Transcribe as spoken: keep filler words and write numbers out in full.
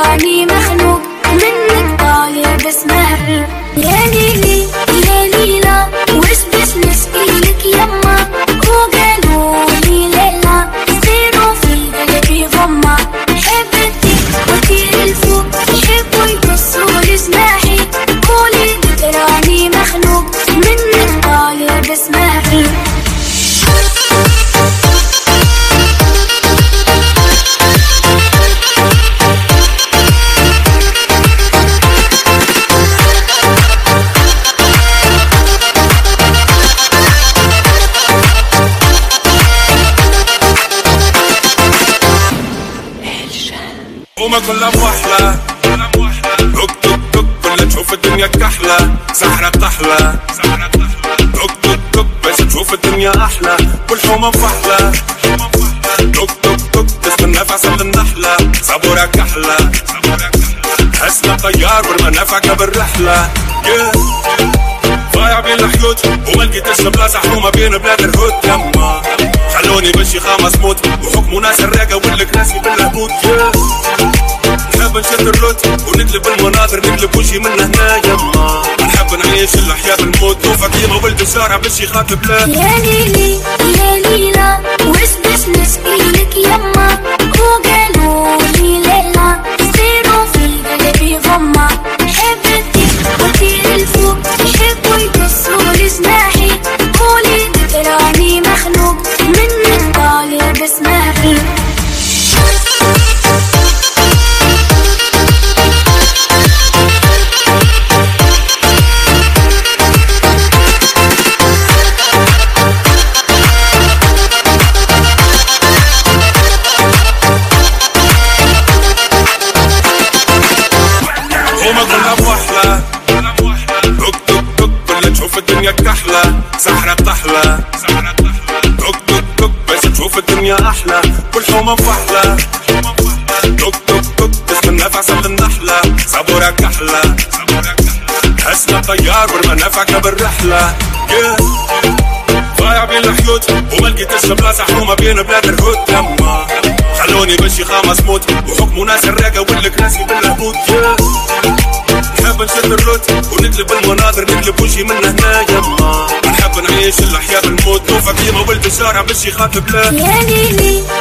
تراني مخنوق منك طالع بسمع. يا ليلي يا ليلى وش بس نسقيلك يما، وقالولي ليلى صيروا في قلبي ضمة. حبتي وكيل الفوق يحبوا يقصوا لجناحي، قولي تراني مخنوق منك طالع بسمع. وما كلها بوحلة توك توك توك كلها تشوف الدنيا كحلة، سحرة بتحلى توك توك توك بس تشوف الدنيا أحلى، والحومة بفحلة توك توك توك تستنى في عسل النحلة، صبورة كحلة حسنا طيار والمنافع بالرحلة. ضايع بين الحيوت وما لقيتش بلاصة حكومة بين بلاد الهود، يما خلوني بشي خامس موت وحكموا ناس الراقة والكراسي بالهبوط. نحب نشد الروت ونقلب المناظر نقلب وشي من هنا يما، نحب نعيش الأحياء بالموت وفاطمة ولد الشارع بشي خاطب لا. يا ليلي يا ليلى وش بس نسقيلك يما، وقالولي ليلى صيروا في قلبي ضمة. حبتي وكيل الفوق يحبوا يقصوا لجناحي، قولي تراني مخنوق منك طالع بسماحي. وما كلها بوحلة توك توك توك كلها تشوف الدنيا كحلة، سحرة بتحلى توك توك توك بس تشوف الدنيا أحلى، والحومة بفحلة توك توك توك تستنى في عسل النحلة، صبورة كحلة حسنا طيار والمنافع بالرحلة. ضايع بين الحيوت وما لقيتش بلاصة حكومة بين بلاد الهود، يما خلوني بشي خامس موت وحكموا ناس الراقة والكراسي بالهبوط. نحب نشد الروت ونقلب المناظر نقلب وشي من هنا يما، نحب نعيش الأحياء بالموت وفاطمة ولد الشارع بشي خاطب لا. يا ليلي